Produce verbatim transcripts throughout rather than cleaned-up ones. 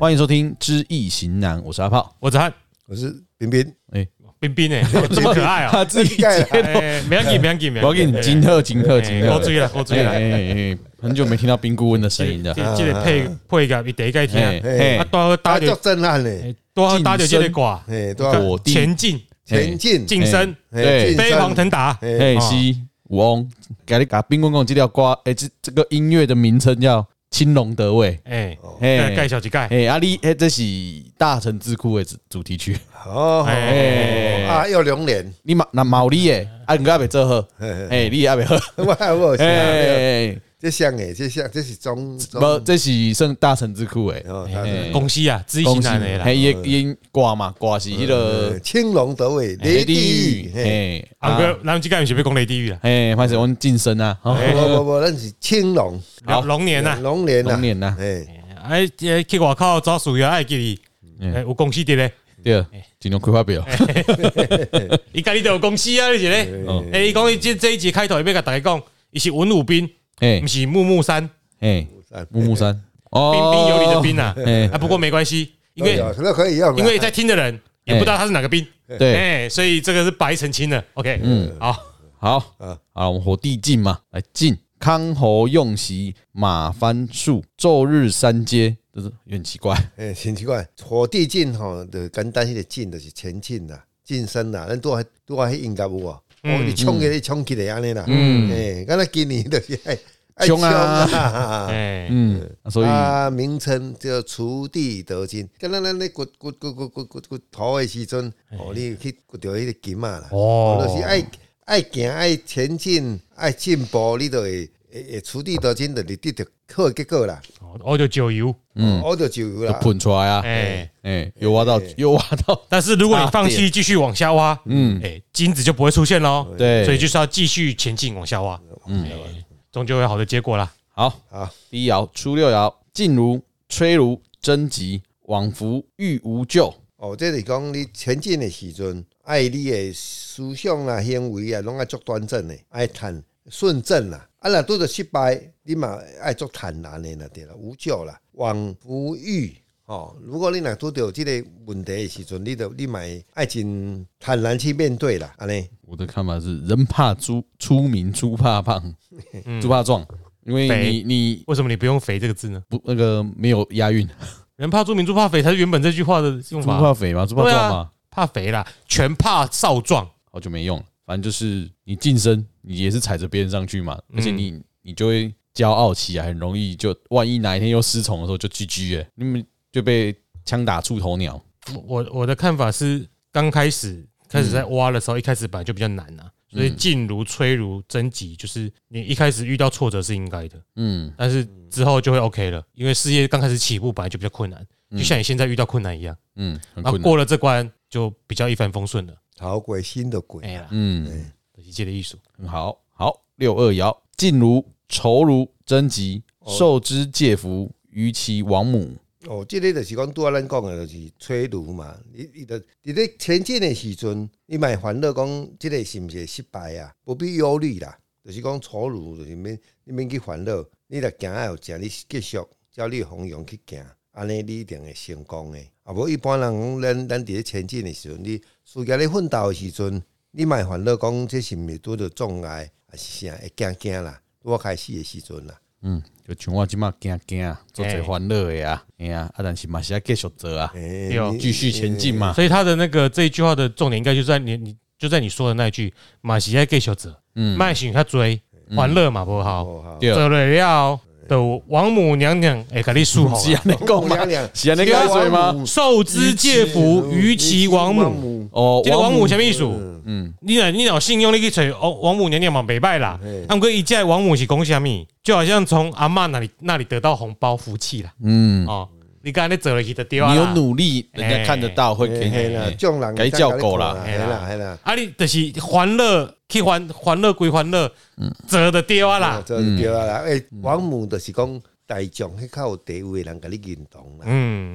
欢迎收听《知易行难》，我是阿炮， 我是汉， 我是彬彬。 哎， 彬彬哎，这么可爱哦， 他自己盖哎，没要紧，没要紧， 我给你金特金特金特， 我追了，我追了， 哎，很久没听到冰顾问的声音了， 这个配配个你第一个听，啊，多打就打就震撼嘞， 多打就这个歌， 哎，多前进， 前进， 晋升， 对， 飞黄腾达， 哎，是王，给你把冰棍讲这条歌，哎，这这个音乐的名称叫。青龙得位， 哎，盖小几盖， 哎，阿里，哎，这是大成智库的主题曲， 哦，哎，啊，要龙年， 你嘛那毛利诶，啊，你还没做好，哎，你还没好， 我我哎， 这像诶，这像这是中， 不，这是算大成智库诶， 恭喜啊，知易行难的啦， 嘿，伊伊挂嘛，挂是迄个青龙得位，雷地狱， 嘿， 阿哥，咱这个是要讲雷地狱啦， 嘿，反正我们晋升啊， 不不不，咱是青龙， 龙年呐， 龙年呐， 龙年呐， 哎， 哎，去外口找事业爱记你，哎，有公司的咧。 对，尽量规划表。 伊家己就有公司啊，你是咧？哎，伊讲伊这这一集开头要甲大家讲，伊是文武兵，不是木木山， 哎，木木山， 彬彬有礼的彬呐，啊，不过没关系，因为可以用， 因为在听的人也不知道他是哪个兵， 对， 哎，所以这个是白澄清的。OK， 嗯，好， 好，好，我们火地进嘛，来进，康侯用席马翻树，昼日三阶。就是有点奇怪， 哎，很奇怪。火地进吼，就简单迄个进，就是前进啦、晋升啦。咱都还都还应该有啊。哦，你冲起来，冲起来安尼啦。嗯，哎，刚才今年就是爱爱冲啊。 哎， 嗯，所以啊，名称叫锄地得金。刚才咱咧掘掘掘掘掘掘掘土的时阵，哦，你去掘到迄个金啊啦。哦，就是爱爱行爱前进爱进步，你就会会锄地得金，就你得到好结果啦。 我就酒油， 嗯，我就酒油啦， 喷出来啊，哎哎，有挖到，有挖到。 但是如果你放弃继续往下挖，嗯，哎，金子就不会出现喽。 对， 所以就是要继续前进往下挖，嗯，终究会有好的结果啦。 好，好，第一爻初六爻，进如吹如征吉，往福欲无咎。 哦，这是讲你前进的时阵，爱你的思想啊、行为啊，拢爱做端正的，爱谈顺正啦。啊，若拄着失败，你嘛爱做坦然的啦，对啦，无咎啦，往福欲哦。如果你若拄着这个问题的时阵，你就你嘛爱真坦然去面对啦，安尼。 我的看法是，人怕猪出名，猪怕胖，猪怕壮，因为你你为什么你不用肥这个字呢？ 不，那个没有押韵。 人怕猪名，猪怕肥才是原本这句话的用法。 猪怕肥吗？猪怕壮吗？ 怕肥啦，全怕少壮， 好久没用了。反正就是你晋升，你也是踩着别人上去嘛，而且你你就会骄傲起来，很容易就万一哪一天又失宠的时候就 G G 哎，你们就被枪打出头鸟。 我我的看法是，刚开始开始在挖的时候，一开始本来就比较难啊，所以进如吹如征吉，就是你一开始遇到挫折是应该的，嗯，但是之后就会 OK 了，因为事业刚开始起步本来就比较困难，就像你现在遇到困难一样，嗯，然后过了这关就比较一帆风顺了。 好鬼新的鬼， 哎呀，嗯，一切的艺术很好。好，六二爻，进如酬如征吉，受之介福，于其王母。 哦，这个就是讲拄仔咱讲的，就是吹如嘛。你你得你咧前进的时阵，你莫烦恼讲这个是不是失败啊？不必忧虑啦。就是讲酬如，就是免你免去烦恼，你若行爱有正，你继续照你方向去行，安尼你一定会成功的。啊，无一般人咱咱伫咧前进的时阵，你事业咧奋斗的时阵，你莫烦恼讲这是毋是拄着障碍，还是啥会惊惊啦？我开始的时阵啦， 嗯，就像我即马惊惊啊，做侪烦恼的啊，哎呀，啊，但是嘛是要继续做啊，继续前进嘛。 所以他的那个这一句话的重点，应该就在你你就在你说的那句，嘛是要继续做，嗯，莫想较多，欢乐嘛无好，做了了。的王母娘娘会甲你伺候， 是安尼讲吗？是安尼解说吗？ 受之介福，于其王母。哦，这个王母什么意思？嗯，你若你若信用，你去找王王母娘娘嘛袂歹啦。啊，不过伊这王母是讲什么？就好像从阿嬷那里那里得到红包福气啦。嗯，哦，你刚才走了去就对啊。 你有努力，人家看得到，会给你众人给叫狗啦。 系啦系啦， 啊，你就是欢乐。去欢欢乐归欢乐，做就对啊啦， 做就对啊啦。诶，王母就是讲大众迄较有地位的人，甲你认同啦。嗯，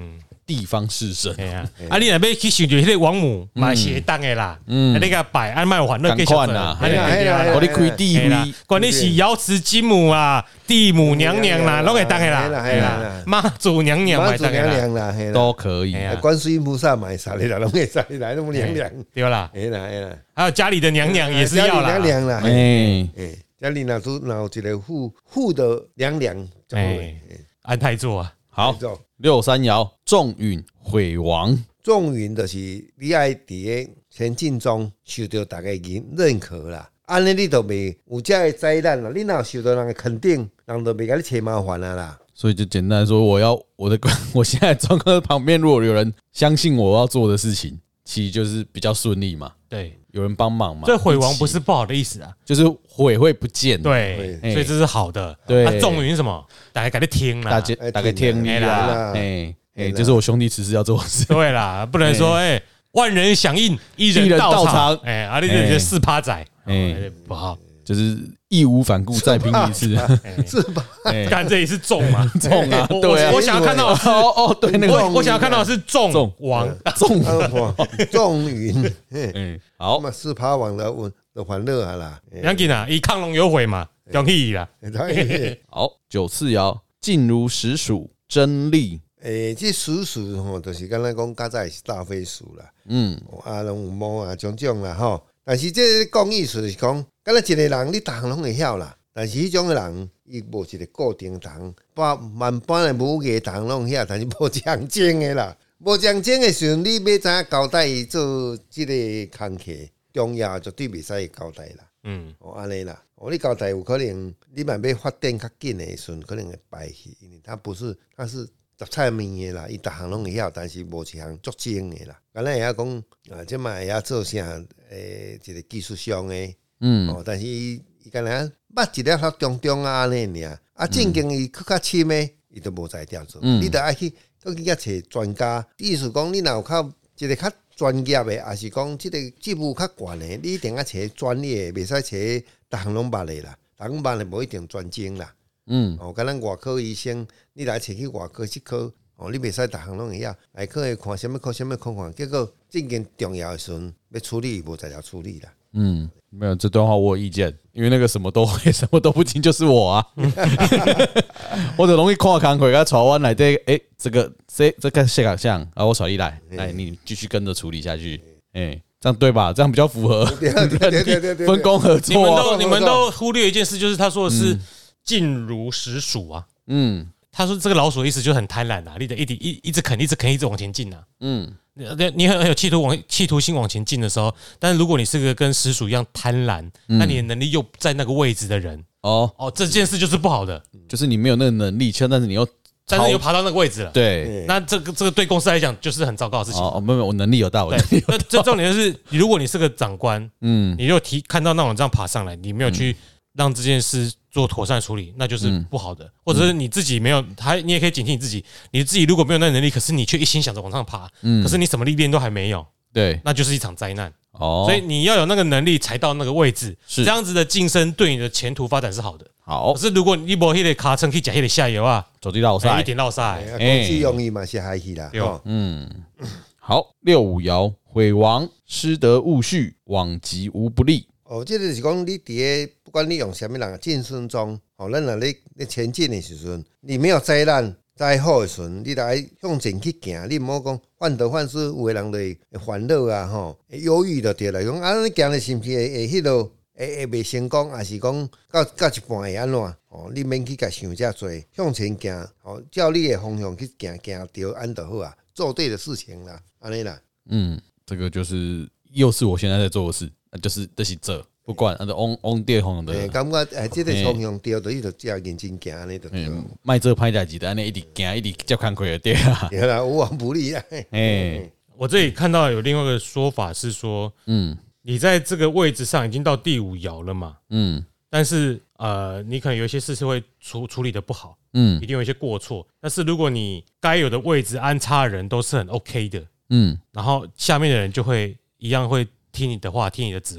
地方士绅。 哎呀，啊，你若要去想着迄个王母嘛是会当的啦，嗯，你个摆安卖还乐继续做啦， 我你开地位， 管你是瑶池金母啊、地母娘娘啦，拢会当的啦，哎啦，妈祖娘娘会当的啦， 都可以。 观世音菩萨买啥的啦，拢会啥的来那么娘娘， 对啦， 哎啦哎啦， 还有家里的娘娘也是要啦， 娘娘啦， 哎哎，家里若都有一个护护的娘娘， 哎，安太座啊。 好，六三爻仲允毁王。 仲允就是你爱伫个前进中受到大家认认可啦，安尼你就袂有这个灾难啦。你若受到人的肯定，人就袂甲你找麻烦啦啦。 所以就简单说，我要我的我现在状况旁边，如果有人相信我要做的事情，其实就是比较顺利嘛。 对， 有人帮忙嘛。 这毁王不是不好的意思啊， 就是毁会不见。 对，所以这是好的。 对， 那仲允什么？大家给你听啦， 大家大家听你啦。哎哎，这是我兄弟此事要做的事。 对啦，不能说哎，万人响应，一人到场。哎，啊，你这四趴仔，哎，不好。就是义无反顾再拼一次， 是吧？ 干这里是仲嘛， 仲啊，对啊， 我想要看到的是哦哦，对，那个我想要看到的是仲王， 仲仲允， 嗯，好， 嘛四趴王的的欢乐啊啦， 杨紧啊，以亢龙有悔嘛，恭喜啦。 好，九次爻静如实属，真利。 诶，这实属吼，就是刚才讲，较早是大飞鼠啦，嗯，啊，龙有毛啊，种种啦吼。但是这讲意思是讲，敢若一个人你逐项拢会晓啦，但是迄种的人伊无一个固定堂，万万般的武艺逐项拢会晓，但是无讲精的啦，无讲精的时阵，你要怎交代伊做即个工课，重要绝对袂使交代啦。嗯，哦安尼啦，哦你交代有可能你万要发展较紧的时阵，可能会败去，因为他不是，他是。杂菜面的啦，伊逐项拢会晓，但是无一项足精的啦。敢若会晓讲啊，即嘛会晓做啥？诶，一个技术上的，嗯，哦，但是伊伊敢若捌一粒较中中啊安尼尔，啊，正经伊佫较深的，伊都无才调做。嗯、你得爱去佫去遐找专家，意思讲你若有较一个较专业的，还是讲即个职务较悬的，你一定要找专业的，袂使找逐项拢捌的啦。逐项捌的无一定专精啦。嗯，哦，敢若外科医生，你来找去外科去考，哦，你袂使逐项拢会晓，内科会看什么科什么科看，结果正经重要的时阵要处理，无才要处理啦。嗯， 没有这段话我有意见，因为那个什么都会，什么都不精就是我啊，我就容易看工课，甲带我内底，诶，这个这这个谢个像啊，我带你来，来你继续跟着处理下去，诶，这样对吧？这样比较符合分工合作。 你们都你们都忽略一件事，就是他说的是。静如实属啊，嗯，他说这个老鼠的意思就很贪婪啊，你得一直一一直啃，一直啃，一直往前进啊，嗯，你很很有企图往企图心往前进的时候，但是如果你是个跟实属一样贪婪，那你的能力又在那个位置的人，哦哦，这件事就是不好的， 就是你没有那个能力，但是你又但是你又爬到那个位置了， 对， 那这个这个对公司来讲就是很糟糕的事情。 哦，没有，我能力有到，我能力有到。 这重点就是，如果你是个长官，嗯，你就提看到那种这样爬上来，你没有去让这件事做妥善处理，那就是不好的。嗯、或者是你自己没有，还你也可以警惕你自己，你自己如果没有那个能力，可是你却一心想着往上爬，嗯，可是你什么历练都还没有， 对， 那就是一场灾难。哦，所以你要有那个能力才到那个位置，是这样子的晋升对你的前途发展是好的。 好， 可是如果你无迄个卡层去夹迄个下游啊， 走地落赛， 一点落赛， 公司容易嘛是害去啦。 嗯，好，六五爻毁王，失德勿序，往吉无不利。 哦，这个是讲你伫个不管你用什么人晋升中，哦，咱若你你前进的时阵，你没有灾难灾祸的时阵，你来向前去行，你毋好讲患得患失，有的人就会烦恼啊，吼，忧郁就对啦。讲啊，你行的是毋是会会迄落会会袂成功，还是讲到到一半会安怎？哦，你免去甲想遮多，向前行，哦，照你的方向去行，行对安就好啊，做对的事情啦，安尼啦。 嗯，这个就是又是我现在在做的事。就是就是这不管啊，往往对方的， 感觉哎，这个方向对，就伊就只要认真行安尼就对。 卖做歹代志的，安尼一直行，一直接工课就对啊。 对啦，无往不利啊。 哎，我这里看到有另外一个说法是说，嗯，你在这个位置上已经到第五爻了嘛，嗯，但是呃，你可能有一些事是会处处理的不好，嗯，一定有一些过错。但是如果你该有的位置安插的人都是很 OK 的，嗯，然后下面的人就会一样会听你的话，听你的指挥，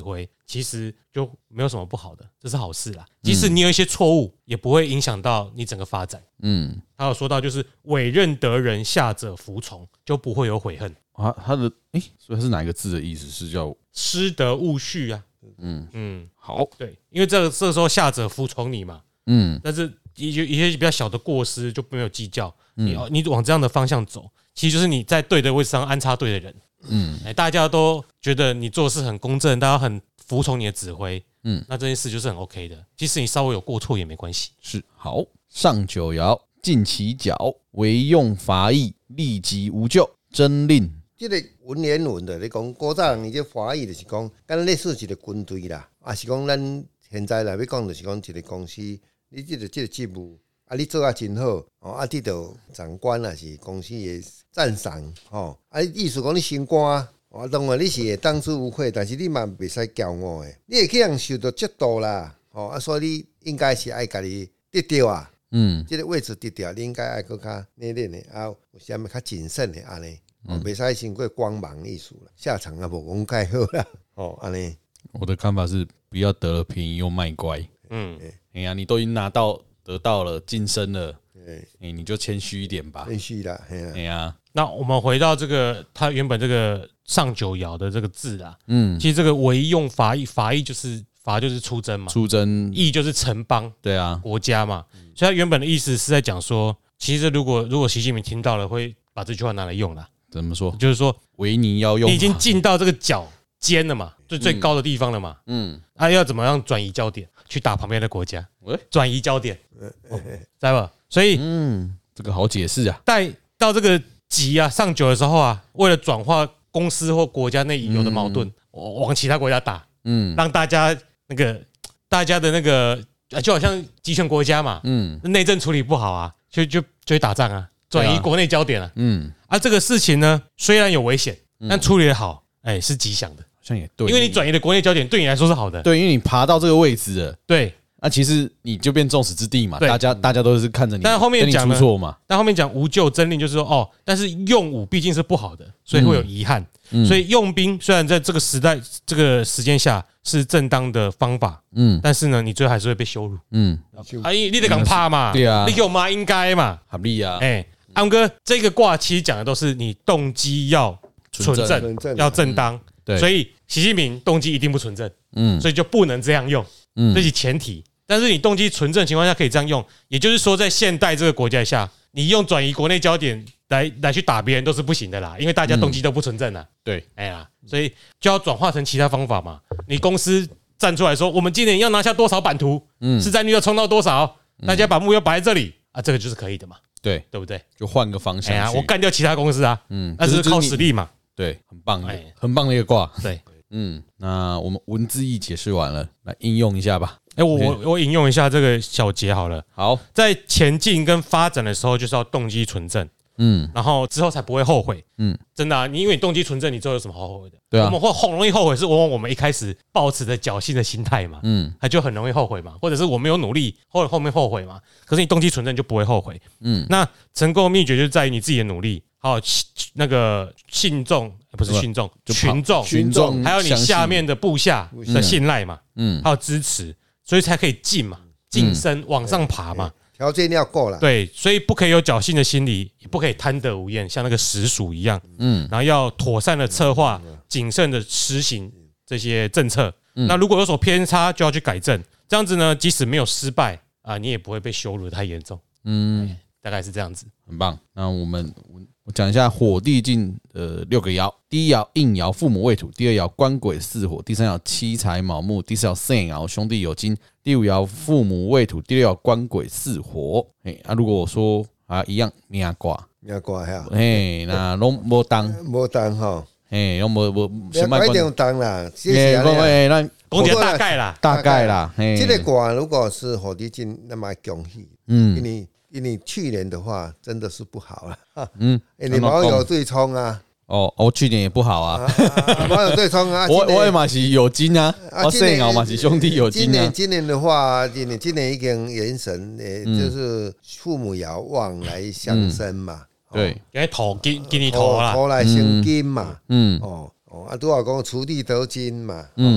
其实就没有什么不好的，这是好事啦。即使你有一些错误，也不会影响到你整个发展。嗯，他有说到就是委任得人，下者服从，就不会有悔恨啊。他的哎、欸，所以他是哪一个字的意思？是叫失德勿恤啊。 嗯嗯， 好， 对，因为这个这个时候下者服从你嘛。嗯，但是一些一些比较小的过失就没有计较。你你往这样的方向走，其实就是你在对的位置上安插对的人。嗯，哎，大家都觉得你做事很公正，大家很服从你的指挥，嗯，那这件事就是很 OK 的。即使你稍微有过错也没关系。 是好，上九爻，尽其角，惟用伐役，立即无咎，真令。 这个文言文的，你讲古早人伊这华语就是讲，敢类似一个军队啦，啊是讲咱现在来要讲就是讲一个公司，你这个这个职务。啊，你做啊真好，哦，啊，得到长官啊是公司的赞赏，吼，啊，意思讲你升官，哦，当然你是会当之无愧，但是你嘛袂使骄傲的，你会去人受到嫉妒啦，吼，啊，所以你应该是爱家己得到啊，嗯，这个位置得到，你应该爱更较内敛的，啊，有啥物较谨慎的安尼，哦，袂使先过光芒艺术了，下场啊无讲介好啦，哦，安尼。 我的看法是，不要得了便宜又卖乖，嗯，哎呀，你都已经拿到。得到了晋升了，欸、你就谦虚一点吧。 谦虚啦， 哎呀。 那我们回到这个，它原本这个上九爻的这个字啊，嗯，其实这个惟用伐役，伐役就是伐就是出征嘛， 出征， 役就是城邦， 对啊， 国家嘛。所以它原本的意思是在讲说，其实如果如果习近平听到了，会把这句话拿来用啦。 怎么说？ 就是说， 维尼要用， 你已经进到这个角尖了嘛，最最高的地方了嘛，嗯，啊，要怎么样转移焦点？去打旁边的国家，转移焦点，哦、知道吧？所以，嗯， 这个好解释啊。 带到这个级啊上九的时候啊，为了转化公司或国家内有的矛盾，嗯、往其他国家打，嗯，让大家那个大家的那个就好像集权国家嘛，嗯，内政处理不好啊，就就就会打仗啊，转移国内焦点啊，嗯，啊，这个事情呢，虽然有危险，但处理得好，哎、欸，是吉祥的。 好像也对， 因为你转移的国内焦点对你来说是好的， 对，因为你爬到这个位置了， 对， 那其实你就变众矢之的嘛，大家大家都是看着你， 但后面讲出错嘛， 但后面讲无咎真令，就是说哦，但是用武毕竟是不好的，所以会有遗憾，嗯、所以用兵虽然在这个时代这个时间下是正当的方法，嗯，但是呢，你最后还是会被羞辱，嗯，啊，你得讲怕嘛， 对啊， 你给我妈应该嘛， 合理啊， 哎，安哥这个卦其实讲的都是你动机要纯正，要正当。所以习近平动机一定不纯正，嗯，所以就不能这样用，嗯，这是前提。但是你动机纯正情况下可以这样用，也就是说，在现代这个国家下，你用转移国内焦点来来去打别人都是不行的啦，因为大家动机都不纯正啊。 对， 哎呀，所以就要转化成其他方法嘛。你公司站出来说，我们今年要拿下多少版图，嗯，市占率要冲到多少，大家把目标摆在这里啊，这个就是可以的嘛。 对， 对不对？ 就换个方向。 哎呀，我干掉其他公司啊，嗯，那是靠实力嘛。 对，很棒的，很棒的一个卦。 对。 嗯，那我们文字义解释完了，来应用一下吧。 哎、欸，我我我引用一下这个小节好了。 好， 在前进跟发展的时候，就是要动机纯正，嗯，然后之后才不会后悔，嗯，真的啊，你因为你动机纯正，你之后有什么好后悔的？ 对啊， 我们会很容易后悔，是往往我们一开始抱持的侥幸的心态嘛，嗯，他就很容易后悔嘛，或者是我没有努力，后后面后悔嘛。可是你动机纯正就不会后悔，嗯，那成功的秘诀就在于你自己的努力。还有那个信众不是信众，群众， 群众， 还有你下面的部下的信赖嘛，嗯，还有支持，所以才可以进嘛，晋升往上爬嘛， 条件要够了。 对，所以不可以有侥幸的心理，也不可以贪得无厌，像那个实属一样，嗯，然后要妥善的策划，谨慎的实行这些政策。那如果有所偏差，就要去改正。这样子呢，即使没有失败啊，你也不会被羞辱得太严重。嗯，大概是这样子， 很棒。那我们。我讲一下火地进呃六个爻，第一爻应爻父母未土，第二爻官鬼巳火，第三爻妻财卯木，第四爻肾爻兄弟有金，第五爻父母未土，第六爻官鬼巳火。哎啊，如果我说啊一样命卦， 命卦哈， 哎那拢无当， 无当哈， 哎拢无无， 先卖一定当啦， 哎哎那讲一大概啦， 大概啦， 这个卦如果是火地进，那么恭喜，嗯，因为。因为去年的话真的是不好了，嗯，你毛有对冲啊， 哦，我去年也不好啊， 毛有对冲啊， 我我也嘛是有金啊，我肾爻嘛是兄弟有金啊。 今年今年的话，今年今年已经元神，诶，就是父母爻旺来相生嘛， 对， 因为土金给你土啦， 土来生金嘛，嗯，哦哦，啊，都要讲锄地得金嘛，嗯。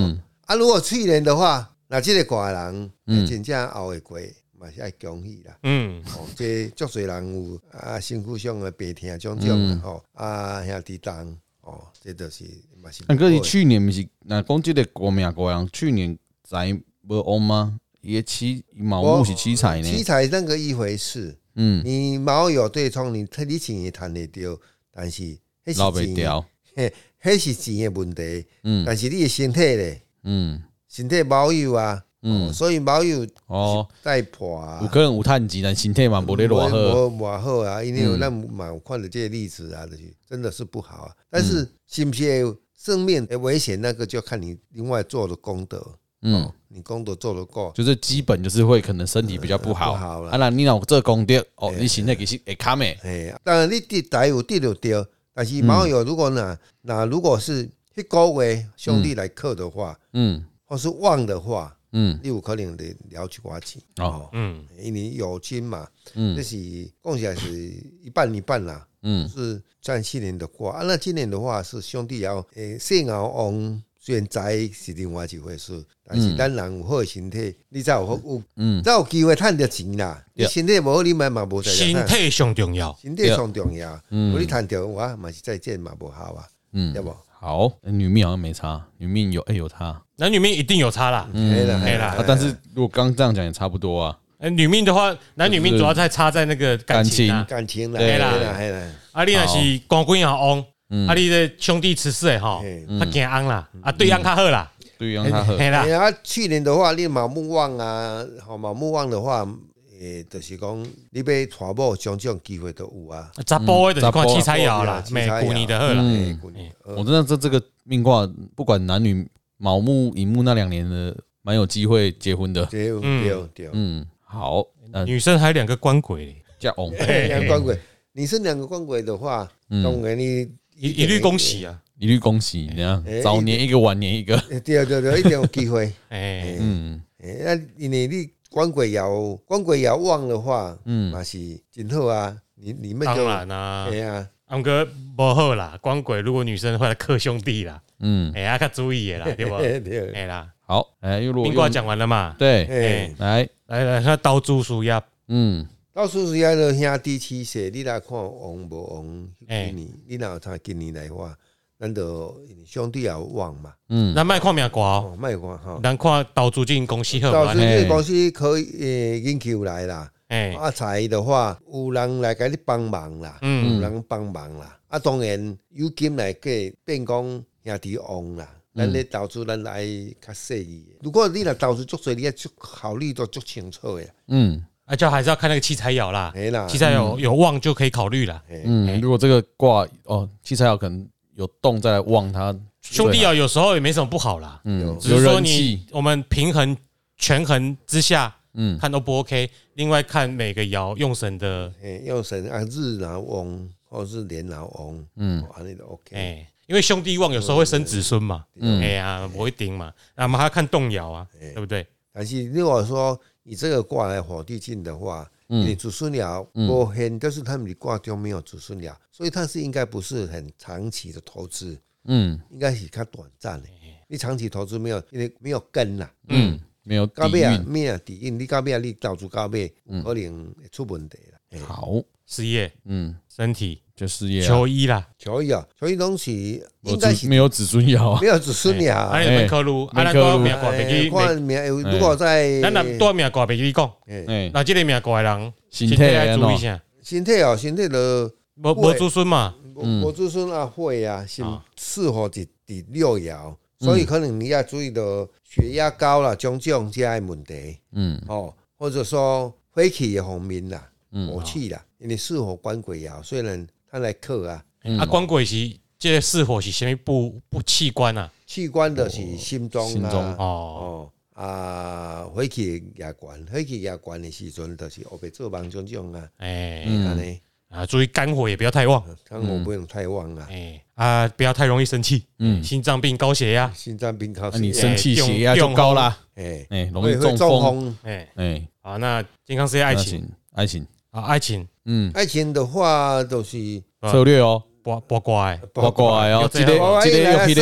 啊，如果去年的话，那这个挂人，真正熬会过，嘛是爱恭喜啦。 嗯， 哦，这足侪人有啊，身躯上的病痛种种啦，吼啊兄弟档，哦，这就是嘛是。 啊，可是去年不是，那讲这个国命国人，去年在无旺吗？也七卯木是七彩呢， 七彩那个一回事。嗯，你卯有对冲，你你钱也赚得到，但是捞不掉， 嘿，迄是钱的问题。嗯，但是你的身体咧，嗯，身体卯有啊，嗯，所以卯有哦带破啊， 有可能有趁钱，但身体嘛无咧偌好， 无偌好啊，因为咱嘛有看到这些例子啊，就是真的是不好啊。但是是不是正面的危险，那个就看你另外做的功德。嗯，你功德做得够， 就是基本就是会可能身体比较不好， 不好啊，那你若有这功德哦，你身体其实会卡咩？ 哎，当然你跌台有跌就对，但是卯有如果呢，那如果是迄个月兄弟来克的话，嗯，或是旺的话，嗯，你有可能得了一寡钱哦，嗯，因为有金嘛，嗯，这是共起来是一半一半啦，嗯，是占去年的卦啊，那今年的话是兄弟要诶肾熬旺。虽然财是另外一回事，但是咱人有好的身体，你才有有，嗯，才有机会赚到钱啦。你身体无好，你嘛嘛无在。 身体上重要， 身体上重要。嗯，你赚到哇，嘛是再见嘛不好啊。嗯，对不？ 好，女命好像没差，女命有哎有差， 男女命一定有差啦。 嗯， 没啦。 但是如果刚这样讲也差不多啊。 呃，女命的话，男女命主要在差在那个感情啊， 感情啦， 对啦， 对啦。 啊，你若是光棍也旺。啊！你的兄弟持世诶吼，较惊翁啦，啊对翁较好啦， 对翁较好。 嘿啦，啊去年的话，你卯木旺啊，吼卯木旺的话，诶，就是讲你要娶某，种种机会都有啊。 查甫诶，就是看七彩爻啦，每古年的好啦。 我真的这这个命卦，不管男女卯木寅木那两年的，蛮有机会结婚的。 对对对， 嗯，好。 女生还有两个官鬼， 叫翁， 两个官鬼。你生两个官鬼的话，当然你。 一一律恭喜啊！ 一律恭喜，你看早年一个，晚年一个， 对对对，一定有机会。 哎， 嗯，那因为你官鬼爻官鬼爻旺的话，嗯，嘛是真好啊。你你们当然啦， 哎呀， 安哥不好啦。官鬼如果女生会来克兄弟啦，嗯，哎呀，较注意的啦，对不？ 对， 哎啦， 好，哎，又命卦讲完了嘛？ 对，哎，来来来，那刀猪鼠鸭， 嗯。到处是要的兄弟七色，你来看旺无旺？今年你若他今年来话，咱就兄弟也旺嘛。 嗯，咱卖看命卦哦， 卖看哈。 咱看投资进公司好投资进公司可以诶研究来啦。哎，啊财的话，有人来给你帮忙啦，有人帮忙啦。啊，当然有金来给变讲兄弟旺啦。咱咧投资，咱来较细意。如果你若投资足多，你要足考虑都足清楚诶。 嗯。啊，就还是要看那个七彩爻啦，七彩爻有旺就可以考虑啦。 嗯，如果这个卦哦，七彩爻可能有动再来旺它， 兄弟爻有时候也没什么不好啦。嗯，只是说你我们平衡权衡之下，嗯，看都不 OK。另外看每个爻用神的， 用神啊，日爻旺或是年爻旺，嗯，安尼都 OK。 哎，因为兄弟旺有时候会生子孙嘛，哎呀，不会定嘛，那么还要看动爻啊，对不对？ 但是如果说以这个卦来火地进的话，你子孙爻不很，但是他们的卦中没有子孙爻，所以它是应该不是很长期的投资，嗯，应该是较短暂的。你长期投资没有，因为没有根啦， 嗯，没有底蕴， 没有底蕴，你到尾你投资到尾，可能会出问题啦。 好， 事业，嗯，身体就事业， 求医啦， 求医啊，求医东西应该是没有子孙爻， 没有子孙爻， 啊，你门口路，啊，那个命卦别去， 看命，如果在， 咱若多命卦别去讲，那这个命卦的人身体要注意一下， 身体哦，身体的无无子孙嘛， 无子孙啊会啊，是适合伫伫六爻，所以可能你要注意到血压高啦，种种这些问题，嗯，哦，或者说火气的方面啦。火气啦，因为巳火官鬼爻，虽然他来克啊， 啊官鬼是这个巳火是什么部部器官啊？ 器官的是心脏心脏哦哦啊，火气也管，火气也管的时阵，就是后边做梦种种啊，哎，安尼啊，注意肝火也不要太旺， 肝火不用太旺啊， 哎啊，不要太容易生气，嗯，心脏病、高血压， 心脏病、高血压， 你生气血压就高啦，哎哎，容易中风， 哎哎，好，那健康事业、爱情， 爱情。 啊，爱情， 嗯，爱情的话都是策略哦， 八八卦诶， 八卦诶哦，这个这个又去咧，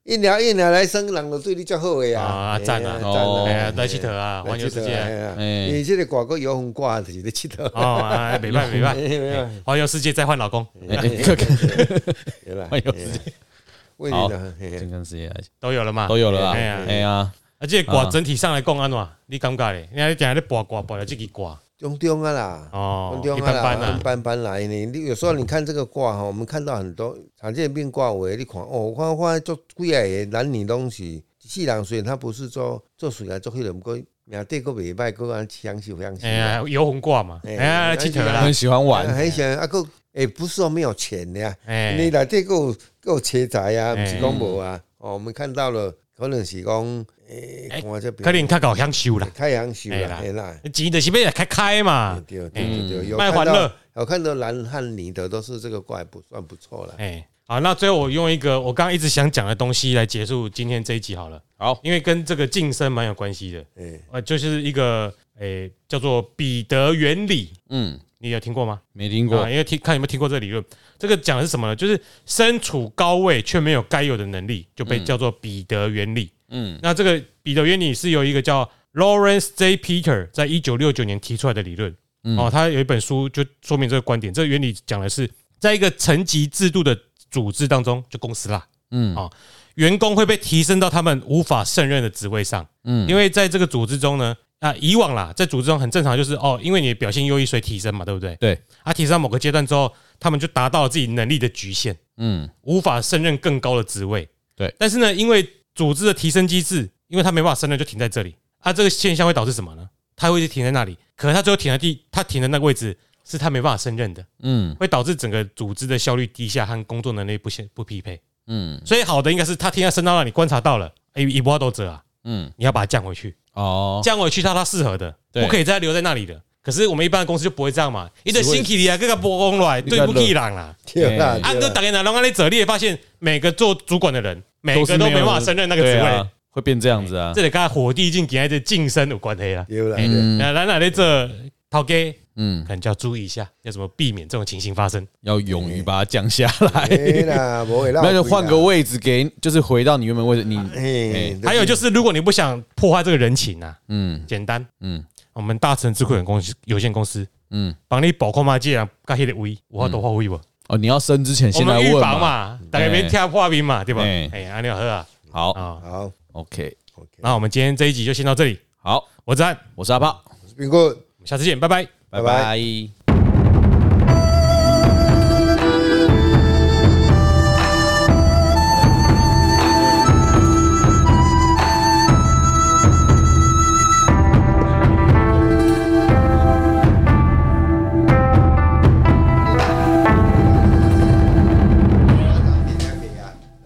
一鸟一鸟来生，人就对你较好的呀。 啊，赞啊， 赞哦哎呀，来佚佗啊，环游世界。 哎你这个挂个游魂挂就是咧佚佗。 哦，哎，没办没办，环游世界再换老公， 哎哎环游世界，好，健康世界都有了嘛， 都有了啦。 哎呀哎呀， 而且卦整体上来讲安怎？你感觉咧？你看你定在卜卦卜了这个卦， 中中啊啦， 哦， 中一中啊啦， 般般啊一，般般来呢。你有时候你看这个卦哈，我们看到很多常见病卦为，你看哦，我看我做几个男女拢是四人，虽然他不是做做水啊，做迄个，不过命底个袂歹，个安享受享受。 哎呀，游魂卦嘛，哎呀，佚佗啦很，喜欢玩， 很喜欢啊个，诶，不是说没有钱的呀， 哎你内底个有车财啊， 哎不是讲无啊。哦，我们看到了，可能是讲诶，看这可能较搞享受啦， 太阳秀啦， 哎啦嘿啦， 钱就是要来开开嘛， 对对对对，有卖看到欢乐， 有看到男和女的都是这个卦，不算不错了。 哎，好，那最后我用一个我刚刚一直想讲的东西来结束今天这一集好了。 好， 因为跟这个晋升蛮有关系的， 哎， 呃，就是一个诶叫做彼得原理， 嗯， 你有听过吗？ 没听过啊，，因为听看有没有听过这个理论。这个讲的是什么呢？就是身处高位却没有该有的能力，就被叫做彼得原理。 嗯那这个彼得原理是由一个叫 Lawrence J. Peter 在一九六九年提出来的理论。哦，他有一本书就说明这个观点。这个原理讲的是，在一个层级制度的组织当中，就公司啦， 嗯哦，员工会被提升到他们无法胜任的职位上。 嗯因为在这个组织中呢，啊，以往啦，在组织中很正常，就是哦，因为你的表现优异，所以提升嘛，对不对？ 对， 啊，提升到某个阶段之后，他们就达到了自己能力的局限， 嗯无法胜任更高的职位。 对， 但是呢，因为组织的提升机制，因为他没办法胜任，就停在这里。啊，这个现象会导致什么呢？他会一直停在那里，可是他最后停在地，他停的那个位置是他没办法胜任的， 嗯会导致整个组织的效率低下和工作能力不现不匹配。 嗯所以好的应该是他停在升到那里，观察到了，哎，一波都折啊， 嗯， 你要把它降回去。 哦， 降回去到他适合的， 对不可以再留在那里的。可是我们一般的公司就不会这样嘛，你的新起你啊，这个波公来对不起人啦。 对啦， 啊， 对啦哥大家拿龙安的者，你也发现每个做主管的人，每个都没办法胜任那个职位对啊，，会变这样子啊这，里跟火地进给这晋升有关系啦。 对啦， 哎对那咱哪在这头家， 嗯可，能就要注意一下，要怎么避免这种情形发生。 要勇于把它降下来， 对啦，无会那就换个位置给，就是回到你原本位置，你嘿， 还有就是，如果你不想破坏这个人情啊， 嗯简单， 嗯我们大成智慧有限公司有限公司嗯， 帮你保控嘛，既然该迄个位，有法度发挥不？ 哦，你要升之前我先来们预问嘛， 防嘛，大家别跳破冰嘛，对吧？ 哎哎，安利好啊， 好啊， 好 ，OK， ，OK， 那我们今天这一集就先到这里。 好， 我是安， 我是阿炮， 我是冰棍。 下次见，拜拜。 拜拜拜拜。